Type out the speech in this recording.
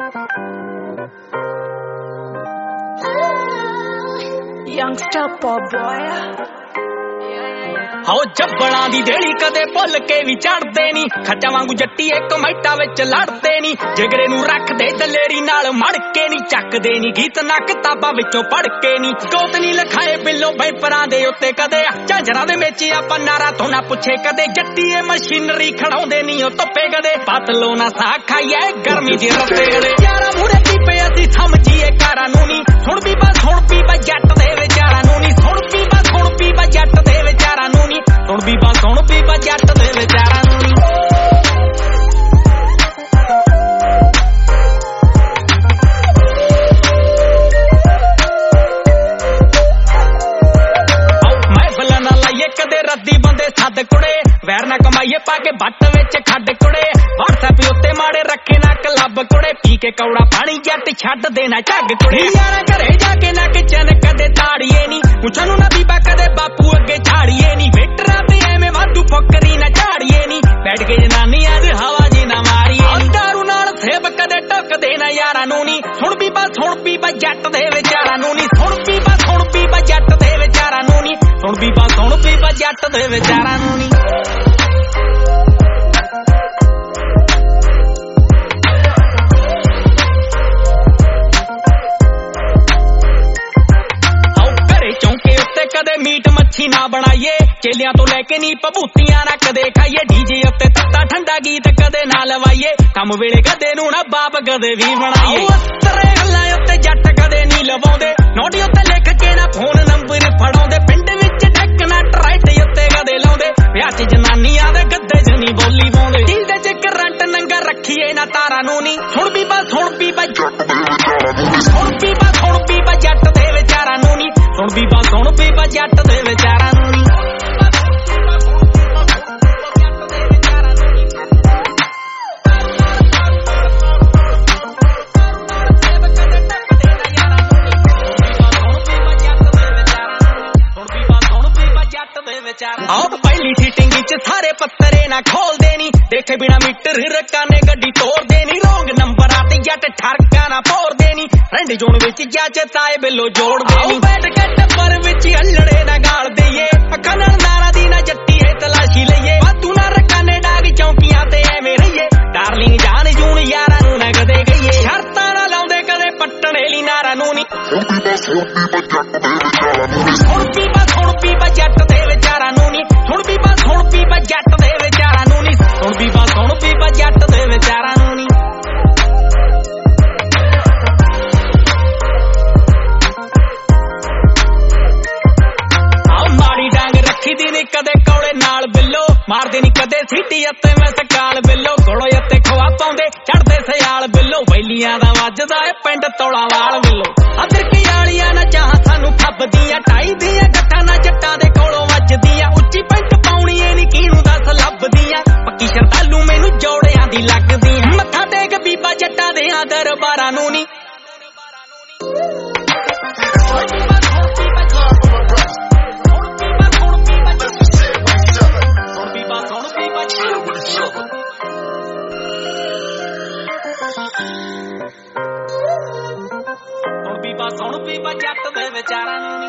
Youngster pop boy ਹੋ ਜੱਬਲਾਂ ਦੀ ਦੇਲੀ ਕਦੇ ਭੁੱਲ ਕੇ ਵੀ ਚੜਦੇ ਨਹੀਂ ਖੱਟਾਂ ਵਾਂਗੂ ਜੱਟੀ ਇੱਕ ਮੈਟਾ ਵਿੱਚ ਲੜਦੇ ਨਹੀਂ ਜਿਗਰੇ ਨੂੰ ਰੱਖਦੇ ਦਲੇਰੀ ਨਾਲ ਮੜ ਕੇ ਨਹੀਂ ਚੱਕਦੇ ਨਹੀਂ ਗੀਤ ਨਾ ਕਿਤਾਬਾਂ ਵਿੱਚੋਂ ਪੜ ਕੇ ਨਹੀਂ ਕੋਤ ਨਹੀਂ ਲਖਾਏ ਬਿੱਲੋਂ ਵੈਪਰਾਂ ਦੇ ਉੱਤੇ ਕਦੇ ਝਾਂਜਰਾਂ ਦੇ ਵਿੱਚ ਆਪਾਂ ਨਾਰਾ ਤੋਂ ਨਾ ਪੁੱਛੇ ਕਦੇ ਜੱਟੀ ਇਹ ਮਸ਼ੀਨਰੀ ਖੜਾਉਂਦੇ ਨਹੀਂ ਉਹ ਧੁੱਪੇ ਕਦੇ ਪਤਲੋ ਨਾ ਸਾਹ ਖਾਈਏ ਗਰਮੀ ਦੀ ਰੱਤੇ ਕਦੇ ਯਾਰਾ ਮੂਰੇ ਪੀਪੇ ਅਸੀਂ ਸਮਝੀਏ ਕਾਰਾਂ ਨੂੰ ਨਹੀਂ ਸੁਣ ਬੀਬਾ ਜੱਟ ਦੇ ਵਿਚਾਰਾਂ ਨੂੰ ਨਹੀਂ ਸੁਣ ਬੀਬਾ ਜੱਟ ਦੇ ਵਿਚਾਰਾਂ ਨੂੰ ਨਹੀਂ ਸੁਣ ਬੀਬਾ ਜੱਟ ਦੇ ਵਿਚਾਰਾਂ ਨੂੰ ਨਹੀਂ ਮਹਿਫਲਾਂ ਨਾ ਲਾਈਏ ਕਦੇ ਰੱਦੀ ਬੰਦੇ ਸੱਦ ਕੁੜੇ ਵੈਰ ਨਾ ਕਮਾਈਏ ਪਾ ਕੇ ਵੱਟ ਵਿੱਚ ਖੱਡ ਕੁੜੇ WhatsApp ਉੱਤੇ ਮਾੜੇ ਰੱਖੇ ਨਾ ਕਲੱਬ ਕੁੜੇ ਪੀ ਕੇ ਕੌੜਾ ਪਾਣੀ ਜੱਟ ਛੱਡ ਦੇਣਾ ਝੱਗ ਕੁੜੇ ਯਾਰਾਂ ਘਰੇ ਜਾ ਕੇ ਨਾ ਕਿਚਨ ਕਦੇ ਤਾੜੀਏ ਨਹੀਂ ਪੁੱਛਾਂ ਨੂੰ ਨਾ ਬੀਬਾ ਕਦੇ ਬਾਪੂ ਅੱਗੇ ਛਾੜੀਏ ਨਹੀਂ ਵੇਟਰਾਂ ਤੇ ਐਵੇਂ ਵਾਧੂ ਫੁੱਕਰੀ ਨਾ ਝਾੜੀਏ ਨਹੀਂ ਬੈਠ ਕੇ ਜਨਾਨੀਆਂ ਦੇ ਹਵਾ ਜੀ ਨਾ ਮਾਰੀਏ ਦਾਰੂ ਨਾਲ ਸੇਬ ਕਦੇ ਟੁੱਕਦੇ ਨਾ ਯਾਰਾਂ ਨੂੰ ਨਹੀਂ ਸੁਣ ਬੀਬਾ ਜੱਟ ਦੇ ਵਿਚਾਰਾਂ ਨੂੰ ਨਹੀਂ ਸੁਣ ਬੀਬਾ ਜੱਟ ਦੇ ਵਿਚਾਰਾਂ ਨੂੰ ਨਹੀਂ ਸੁਣ ਬੀਬਾ ਜੱਟ ਦੇ ਵਿਚਾਰਾਂ ਨੂੰ ਨਹੀਂ ਕਦੇ ਮੀਟ ਮੱਛੀ ਨਾ ਬਣਾਈਏ ਚੇਲਿਆਂ ਤੋਂ ਲੈ ਕੇ ਨੀ ਭਭੂਤੀਆਂ ਨਾ ਕਦੇ ਖਾਈਏ ਡੀਜੇ ਉੱਤੇ ਤੱਤਾ ਠੰਡਾ ਗੀਤ ਕਦੇ ਨਾ ਲਵਾਈਏ ਕੰਮ ਵੇਲੇ ਗਦੇ ਨੂੰ ਨਾ ਬਾਪ ਕਦੇ ਵੀ ਬਣਾਈਏ ਤਰੇ ਗੱਲਾਂ ਉੱਤੇ ਜੱਟ ਕਦੇ ਨਹੀਂ ਲਵਾਉਂਦੇ ਨੋਟੀ ਉੱਤੇ ਲਿਖ ਕੇ ਨਾ ਫੋਨ ਨੰਬਰ ਫੜਾਉਂਦੇ ਪਿੰਡ ਵਿੱਚ ਡੈਕ ਨਾ ਟਰਾਈਟ ਉੱਤੇ ਕਦੇ ਲਾਉਂਦੇ ਵਿਆਹ 'ਚ ਜਨਾਨੀਆਂ ਦੇ ਗੱਦੇ 'ਚ ਨਹੀਂ ਬੋਲੀ ਪਾਉਂਦੇ ਦਿਲ ਦੇ 'ਚ ਕਰੰਟ ਨੰਗਾ ਰੱਖੀਏ ਨਾ ਤਾਰਾਂ ਨੂੰ ਨਹੀਂ ਸੁਣ ਬੀਬਾ ਜੱਟ ਦੇ ਵਿਚਾਰਾਂ ਨੂੰ ਸੁਣ ਬੀਬਾ ਜੱਟ ਦੇ ਵਿਚਾਰਾਂ ਨੂੰ ਨਹੀਂ ਸੁਣ ਬੀਬਾ ਜੱਟ ਦੇ ਵਿਚਾਰਾਂ ਨੂੰ ਨਹੀਂ ਆਪ ਪਹਿਲੀ ਸੀਟਿੰਗ ਵਿੱਚ ਸਾਰੇ ਪੱਤਰੇ ਨਾ ਖੋਲਦੇ ਨਹੀਂ ਦੇਖੇ ਬਿਨਾ ਮੀਟਰ ਰਕਾਨੇ ਗੱਡੀ ਤੋੜਦੇ ਨਹੀਂ ਰੋਂਗ ਨੰਬਰਾਂ ਤੇ ਜੱਟ ਠਰਕਾ ਨਾ ਭੋਰਦੇ ਨਹੀਂ ਰੰਡ ਜੋਨ ਵਿੱਚ ਜਾਚੇ ਤਾਏ ਬਿੱਲੋ ਜੋੜਦੇ ਨਹੀਂ ਬੈਠ ਕੇ ਟੱਪਰ ਵਿੱਚ ਹੱਲੜੇ ਨਾ ਗਾਲ ਦਈਏ ਅੱਖਾਂ ਨਾਲ ਨਾਰਾ ਦੀ ਨਾ ਜੱਟੀ ਹੈ ਤਲਾਸ਼ੀ ਲਈਏ ਵਾਧੂ ਨਾ ਰਕਾਨੇ ਡਾਗ ਚੌਂਕੀਆਂ ਤੇ ਐਵੇਂ ਰਹੀਏ ਡਾਰਲਿੰਗ ਜਾਨ ਜੂਨ ਯਾਰਾਂ ਨੂੰ ਨਾ ਕਦੇ ਗਈਏ ਸ਼ਰਤਾਂ ਨਾ ਲਾਉਂਦੇ ਕਦੇ ਪੱਟਣੇ ਲਈ ਨਾਰਾ ਨੂੰ ਨਹੀਂ ਸੁਣ ਬੀਬਾ ਜੱਟ ਦੇ ਵਿਚਾਰਾਂ ਨੂੰ ਨਹੀਂ ਸੁਣ ਬੀਬਾ ਜੱਟ ਦੇ ਵਿਚਾਰਾਂ ਨੂੰ ਨਹੀਂ ਸੁਣ ਬੀਬਾ ਜੱਟ ਦੇ ਵਿਚਾਰਾਂ ਨੂੰ ਨਹੀਂ ਮਾੜੀ ਡਾਂਗ ਰੱਖੀ ਦੀ ਨੀ ਕਦੇ ਕੌਲੇ ਨਾਲ ਬਿੱਲੋ ਮਾਰਦੇ ਨੀ ਕਦੇ ਸੀਟੀ ਅਤੇ ਮੈਂ ਸਕਾਲ ਬਿੱਲੋ ਕੋਲੋਂ ਉੱਤੇ ਖਵਾ ਪਾਉਂਦੇ ਚੜਦੇ ਸਿਆਲ ਬਿੱਲੋ ਵੈਲੀਆਂ ਦਾ ਵੱਜਦਾ ਏ ਪਿੰਡ ਤੋਲਾ ਵਾਲ ਬਿੱਲੋ ਅਦਰ ਕੀ ਵਾਲੀਆਂ ਨਾ ਚਾਹ ਸਾਨੂੰ ਖੱਬਦੀਆਂ ਢਾਈ ਦੀਆਂ ਗੱਠਾਂ ਨਾ ਜੱਟਾਂ ਦੇ ਕੋਲੋਂ ਵੱਜਦੀਆਂ ਉੱਚੀ ਪੈਂਟ ਪਾਉਣੀ ਏ ਨੀ ਕਿਹਨੂੰ ਦੱਸ ਲੱਭਦੀਆਂ ਪੱਕੀ ਸ਼ਰਧਾਲੂ ਮੈਨੂੰ ਜੋੜਿਆਂ ਦੀ ਲੱਗਦੀ ਮੱਥਾ ਟੇਕ ਬੀਬਾ ਜੱਟਾਂ ਦੇ ਦਰਬਾਰਾਂ ਨੂੰ ਨੀ ਸੁਣ ਬੀਬਾ ਜੱਟ ਦੇ ਵਿਚਾਰਾਂ ਨੂੰ